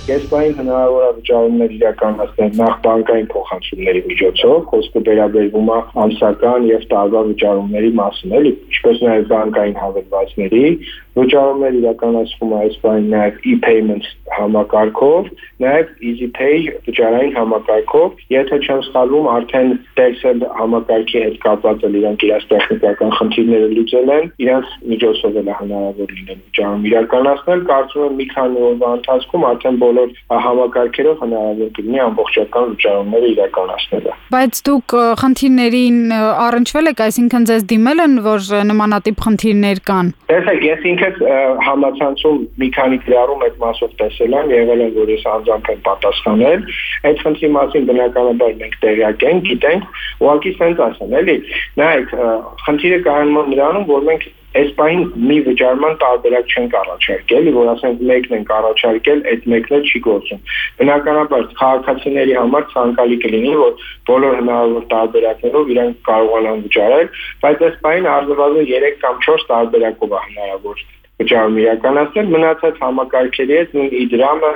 Կեսպային հնարավոր է վճարումներ իրականացնել նախ բանկային փոխանցումների միջոցով, խոսքը վերաբերվում է ամսական եւ տարվա վճարումների մասին, էլի, ինչպես նաեւ բանկային հավելվածների վճարումներ իրականացվում է այսպայն նաեւ e-payments համակարգով, նաեւ EasyPay վճարային համակարգով, եթե չեմ սխալվում, արդեն Telcel համակարգի հետ կապված իրանք իրենց տեխնիկական խնդիրները լուծել են, իրենց միջոցով էլ հնարավոր լինել վճարում իրականացնել, կարծում եմ մի քանի օրվա ընթացքում արդեն բոլոր համակարգերով հնարավոր կլինի ամբողջական վճարումները իրականացնելը։ Բայց դուք խնդիրներին առնչվել եք, այսինքն ձեզ դիմել են, որ նմանատիպ խնդիրներ կան։ Տեսեք, ես ինքս համացանցում մի քանի գրառում այդ մասով տեսել եմ, եղել եմ, որ ես անձամբ եմ պատասխանել, այդ խնդրի մասին բնականաբար մենք տեղյակ ենք, գիտենք, ուղղակի սենց ասեմ, էլի, նայեք, խնդիրը կայանում է նրանում, որ մենք այս պահին մի վճարման տարբերակ չենք առաջարկել, որ ասենք մեկն ենք առաջարկել, այդ մեկն էլ չի գործում։ Բնականաբար քաղաքացիների համար ցանկալի կլինի, որ բոլոր հնարավոր տարբերակներով իրենք կարողանան վճարել, բայց այս պահին առնվազն 3 կամ 4 տարբերակով է հնարավոր վճարում իրականացնել, մնացած համակարգերի հետ նույն իդրամը,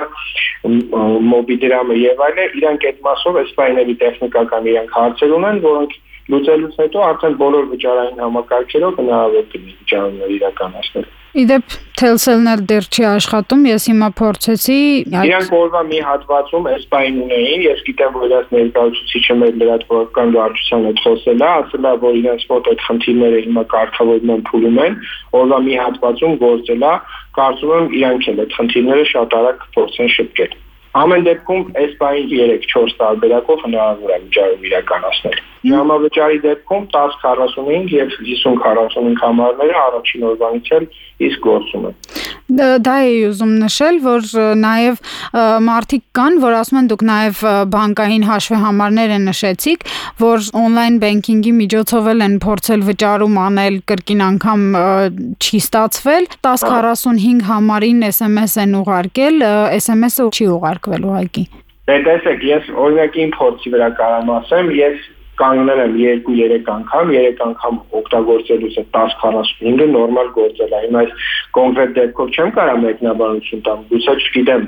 մոբիդրամը եւ այլն, իրանք այդ մասով այս պահիների տեխնիկական իրանք հարցեր ունեն, որոնք լուծելուց հետո արդեն բոլոր վճարային համակարգերով հնարավոր կլինի վճարումներ իրականացնել։ Իդեպ Telcel-ն էլ դեռ չի աշխատում, ես հիմա փորձեցի։ Իրանք օրվա մի հատվածում այս պահին ունեին, ես գիտեմ, որ իրաց ներկայացուցիչը մեր լրատվական վարչության հետ խոսել է, ասել է, որ իրենց մոտ այդ խնդիրները հիմա կարգավորում են, փուլում են, օրվա մի հատվածում գործել է, կարծում եմ իրանք էլ այդ խնդիրները շատ արագ փորձեն շտկել։ Ամեն դեպքում այս պահին 3-4 տարբերակով հնարավոր է վճարում իրականացնել։ Ժամավճարի դեպքում 10-45 եւ 50-45 համարները առաջին օրվանից էլ իսկ գործում են։ Դա է ուզում նշել, որ նաև մարդիկ կան, որ ասում են դուք նաև բանկային հաշվեհամարներ նշեցիք, որ on-line banking-ի միջոցով են փորձել վճարում անել, կրկին անգամ չի ստացվել, 1045 համարին SMS են ուղարկել, SMS-ը չի ուղարկվել ուղղակի։ Տեսեք, ես օրինակի փորձի վրա կարամ ասեմ, ես կանգնել եմ 2-3 անգամ, 3 անգամ օգտագործելուց է 1045-ը նորմալ գործել է։ Հիմա այս կոնկրետ դեպքով չեմ կարող մեկնաբանություն տամ, գուցե չգիտեմ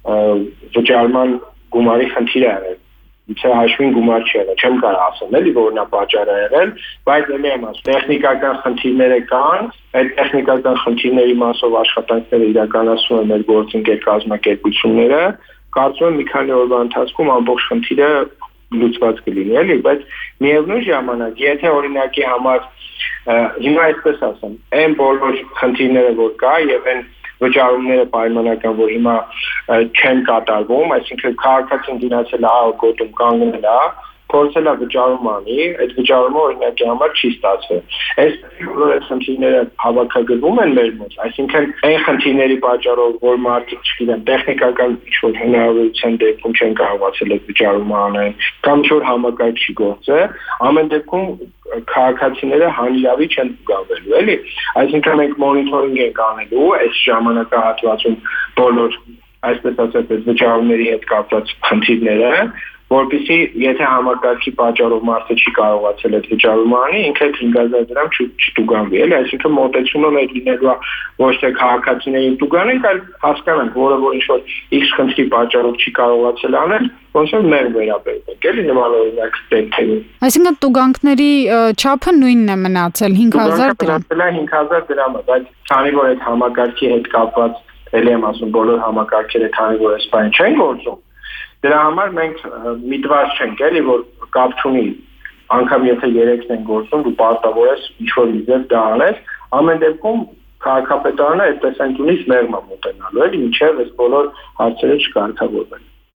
վճարման գումարի խնդիր է եղել, գուցե հաշվին գումար չի եղել, չեմ կարող ասել, էլի որն է պատճառը եղել, բայց ելի եմ ասում, տեխնիկական խնդիրները կան, այդ տեխնիկական խնդիրների մասով աշխատանքները իրականացնում են մեր գործընկեր կազմակերպությունները, կարծում եմ մի քանի օրվա ընթացքում ամբողջ խնդիրը լուծված կլինի, էլի, բայց միևնույն ժամանակ, եթե օրինակի համար հիմա այսպես ասեմ, այն բոլոր խնդիրները որ կա եւ այն վճարումները պայմանական, որ հիմա չեն կատարվում, այսինքն քաղաքացին դիմացել է գոտում կանգնել է, փորձել է վճարում անի, այդ վճարումը օրինակի համար չի ստացվել։ Այս բոլոր խնդիրները հավաքագրվում են մեր մոտ, այսինքն այն խնդիրների պատճառով, որ մարդիկ չգիտեն, տեխնիկական ինչ-որ հնարավորության դեպքում չեն կարողացել այդ վճարումը անել, կամ ինչ-որ համակարգ չի գործել, ամեն դեպքում քաղաքացիները հանիրավի չեն զբաղվելու, էլի։ Այսինքն մենք մոնիթորինգ ենք անելու այս ժամանակահատվածում բոլոր, այսպես ասած, վճարումների հետ կապված խնդիրները, որպեսզի եթե համակարգի պատճառով մարդը չի կարողացել այդ վճարումը անի, ինքը 5000 դրամ չտուգանվի, էլի, այսինքն մոտեցումը մեր լինելու է ոչ թե քաղաքացիներին տուգանենք, այլ հասկանանք, որը որ ինչ-որ X խնդրի պատճառով չի կարողացել անել, ոնց որ մեր վերաբերվենք, էլի, նման օրինակ դեպքերին։ Այսինքն տուգանքների չափը նույնն է մնացել 5000 դրամ։ Մնացել է 5000 դրամը, բայց քանի որ այդ համակարգի հետ կապված, էլի եմ ասում, բոլոր համակարգերը քանի որ այս բան չեն գործում, դրա համար մենք միտված չենք, էլի, որ կապ չունի, անգամ եթե 3-ն են գործում, դու պարտավոր ես ինչ-որ իզև դա անես, ամեն դեպքում քաղաքապետարանը այդ տեսանկյունից մեղմ է մոտենալու, էլի, մինչև այս բոլոր հարցերը չկարգավորվեն։